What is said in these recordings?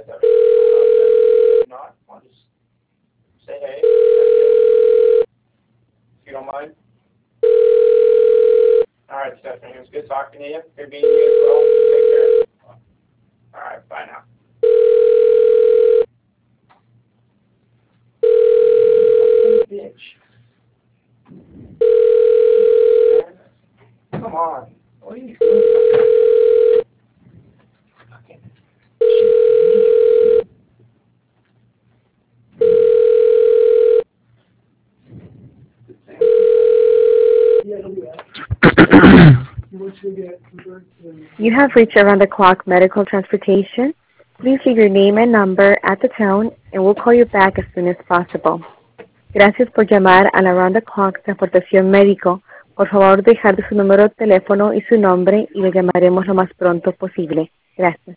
guys have anything about that? If not, I'll just say hey. If you don't mind. All right, Stephanie. It was good talking to you. Good meeting you as well. Take care. All right. Bye now. Bitch. Come on. What are you doing? Fucking shit. You have reached Around the Clock Medical Transportation. Please leave your name and number at the tone, and we'll call you back as soon as possible. Gracias por llamar a la Around the Clock Transportación Médico. Por favor, dejar su número de teléfono y su nombre, y le llamaremos lo más pronto posible. Gracias.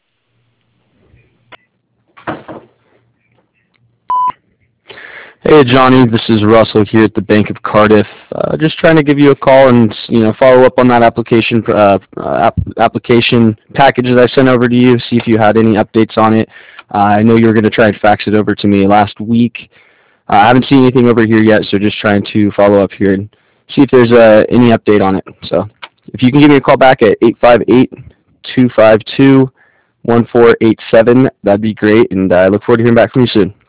Hey Johnny, this is Russell here at the Bank of Cardiff. Just trying to give you a call and follow up on that application application package that I sent over to you. See if you had any updates on it. I know you were going to try and fax it over to me last week. I haven't seen anything over here yet, so just trying to follow up here and see if there's any update on it. So if you can give me a call back at 858-252-1487, that'd be great, and I look forward to hearing back from you soon.